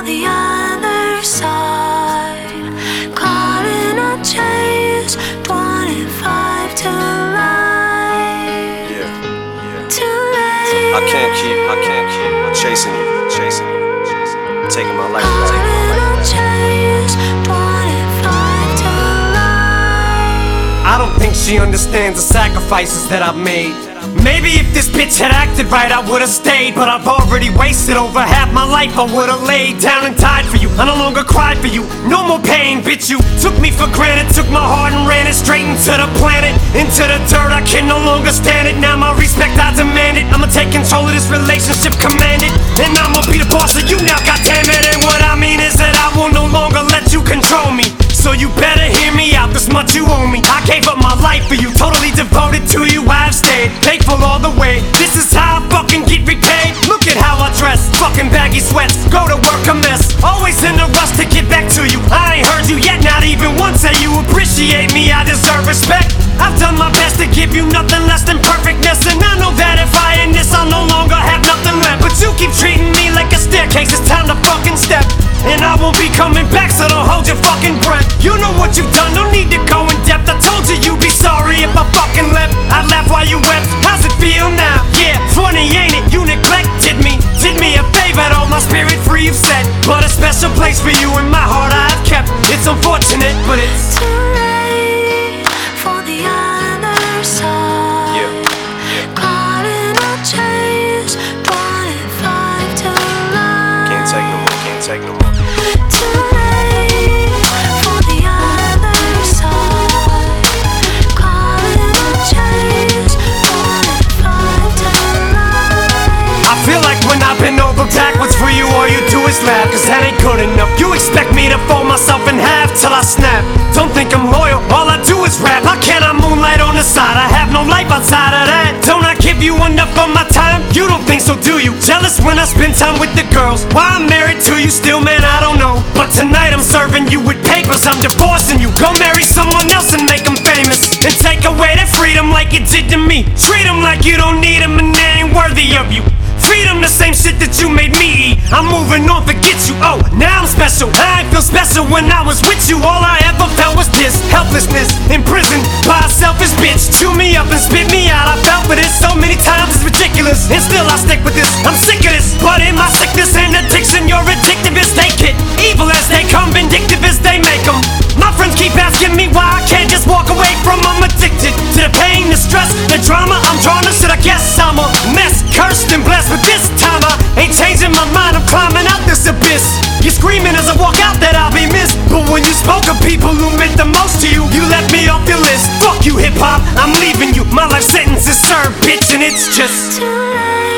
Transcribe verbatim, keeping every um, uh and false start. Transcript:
the other side. Caught in a chase, twenty-five to life. Yeah, yeah. Too late. I can't keep, I can't keep chasing you, chasing you, chasing you. Taking my life, Caught taking my in a life. chase, twenty-five to life. I don't think she understands the sacrifices that I've made. Maybe if this bitch had acted right, I would've stayed. But I've already wasted over half my life. I would've laid down and died for you. I no longer cried for you. No more pain, bitch. You took me for granted, took my heart and ran it straight into the planet, into the dirt. I can no longer stand it. Now my respect, I demand it. I'ma take control of this relationship, command it. And I'ma be the boss of you now, goddamn it. And what I mean is that I will no longer let you control me. So you better hear me out, this much you owe me. I gave up my life for you, totally devoted to you. I've stayed faithful all the way. This is how I fucking get repaid. Look at how I dress, fucking baggy sweats. Go to work a mess, always in a rush to get back to you. I ain't heard you yet, not even once say you appreciate me. I deserve respect. I've done my best to give you nothing less than perfectness. And I know that if I end this, I'll no longer have nothing left. But you keep treating me like a staircase, it's time to fucking step. And I won't be coming back, so don't hold your fucking breath. You know what you've done, no need to go in depth. I told you you'd be sorry if I fucking left. I laugh while you wept, how's it feel now? Yeah, funny ain't it, you neglected me. Did me a favor, though, my spirit free, you've said. But a special place for you in my heart I've kept. It's unfortunate, but it's Too late for the other side. Yeah, yeah. Caught in a chase, twenty-five to life. Can't take no more, can't take no more. Too late for the other side. Caught in a chase, twenty-five to life. I feel like when I bend over backwards for you, all you do is laugh. Cause that ain't good enough. You expect me to fold myself in half till I snap. Don't think I'm loyal, all I do is rap. How can I moonlight on the side? I have no life outside of that. Don't I give you enough of my time? You don't think so, do you? Jealous when I spend time with the girls. Why I'm married to you still, man, I don't know. But tonight I'm serving you with papers, I'm divorcing you. Go marry someone else and make them famous. And take away their freedom like you did to me. Treat them like you don't need them and they ain't worthy of you. Freedom, the same shit that you made me eat. I'm moving on, forget you. Oh, now I'm special. I ain't feel special when I was with you. All I ever felt was this helplessness, imprisoned by a selfish bitch. Chew me up and spit me out. I felt for this so many times, it's ridiculous. And still I stick with this. I'm sick of this. But in my sickness and addiction, you're addictive as they get. Evil as they come, vindictive as they make them. My friends keep asking me why I can't just walk away from them. I'm addicted to the pain, the stress, the drama. I'm drawn to shit, I guess I'm a mess. Cursed and blessed, but this time I ain't changing my mind. I'm climbing out this abyss. You're screaming as I walk out that I'll be missed. But when you spoke of people who meant the most to you, you left me off your list. Fuck you, hip-hop, I'm leaving you. My life sentence is served, bitch, and it's just Too late.